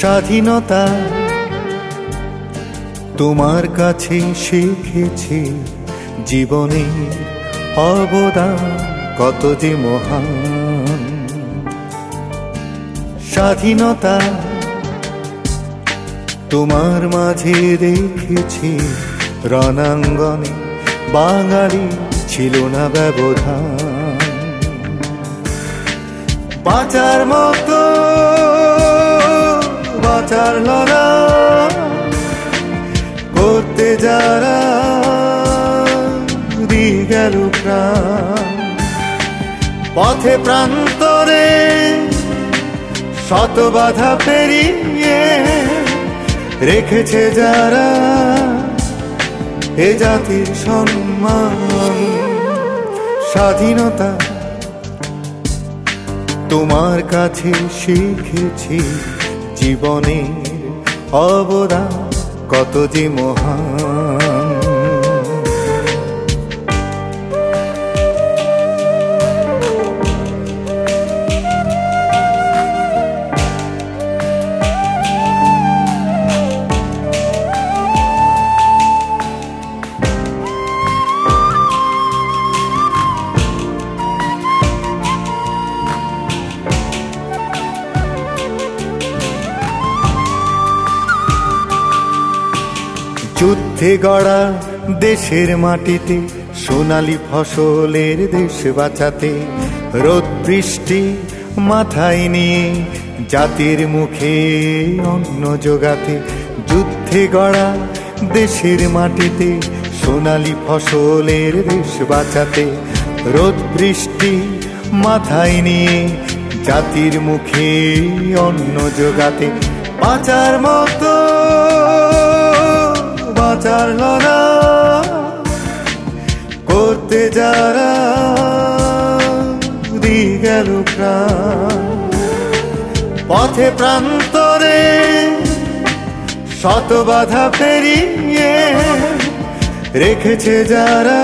স্বাধীনতা তোমার কাছে শিখেছি, জীবনের অবদান কত যে মহান। স্বাধীনতা তোমার মাঝে দেখেছি, রণাঙ্গনে বাঙালি ছিল না ব্যবধান। বাঁচার মতো বাঁচার লড়াই করতে যারা দিয়ে গেল প্রাণ, পথে প্রান্তরে শত বাধা পেরিয়ে রেখেছে যারা এ জাতির সম্মান। স্বাধীনতা তোমার কাছে শিখেছি, জীবনের অবদান কত যে মহান। যুদ্ধে গড়া দেশের মাটিতে সোনালী ফসলের দেশ বাঁচাতে, রোদ বৃষ্টি মাথায় নিয়ে জাতির মুখে অন্ন জোগাতে। যুদ্ধে গড়া দেশের মাটিতে সোনালী ফসলের দেশ বাঁচাতে, রোদ বৃষ্টি মাথায় নিয়ে জাতির মুখে অন্ন জোগাতে। বাঁচার মতো বাঁচার লড়াই করতে যারা দিয়ে গেল প্রাণ, পথে প্রান্তরে শত বাধা পেরিয়ে রেখেছে যারা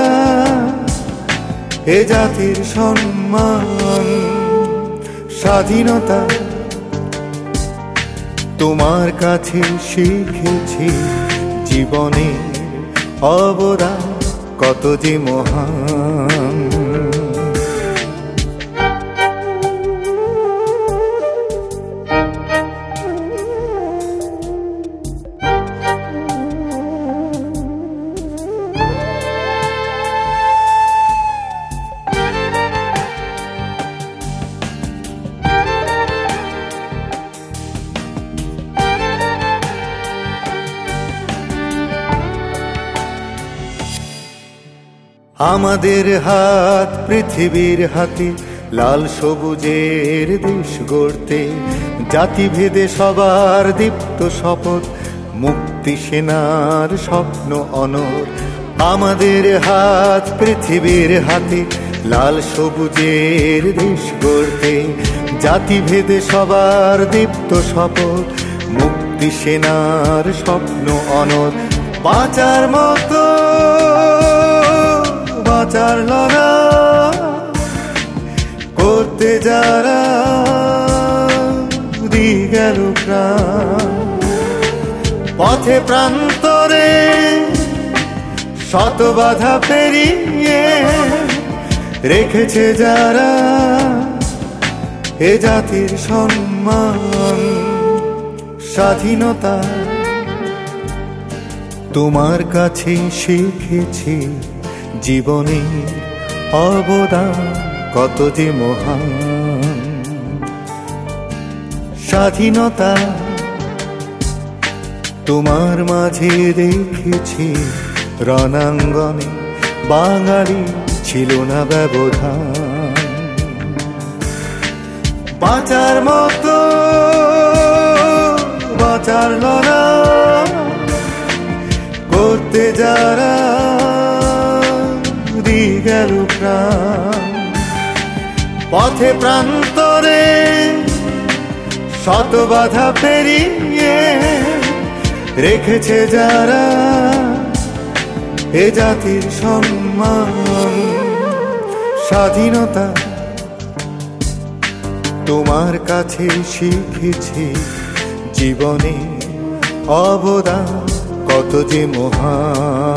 এ জাতির সম্মান। স্বাধীনতা তোমার কাছে শিখেছি, জীবনের অবদান কত যে মহান। আমাদের হাত পৃথিবীর হাতে, লাল সবুজের দেশ গড়তে। জাতিভেদে সবার দীপ্ত শপথ, মুক্তি সেনার স্বপ্ন অনর। আমাদের হাত পৃথিবীর হাতে, লাল সবুজের দেশ গড়তে। জাতিভেদে সবার দীপ্ত শপথ, মুক্তি সেনার স্বপ্ন অনর। বাঁচার মতো বাঁচার লড়াই করতে যারা দিয়ে গেল প্রাণ, পথে প্রান্তরে শত বাধা পেরিয়ে রেখেছে যারা এ জাতির সম্মান। স্বাধীনতা তোমার কাছে শিখেছি, জীবনের অবদান কত যে মহান। স্বাধীনতা তোমার মাঝে দেখেছি, রণাঙ্গনে বাঙালি ছিল না ব্যবধান। বাঁচার মতো বাঁচার লড়াই করতে যারা দিয়ে গেল প্রাণ, পথে প্রান্তরে শত বাধা পেরিয়ে রেখেছে যারা এ জাতির সম্মান। স্বাধীনতা তোমার কাছে শিখেছি, জীবনে অবদান কত যে মহান।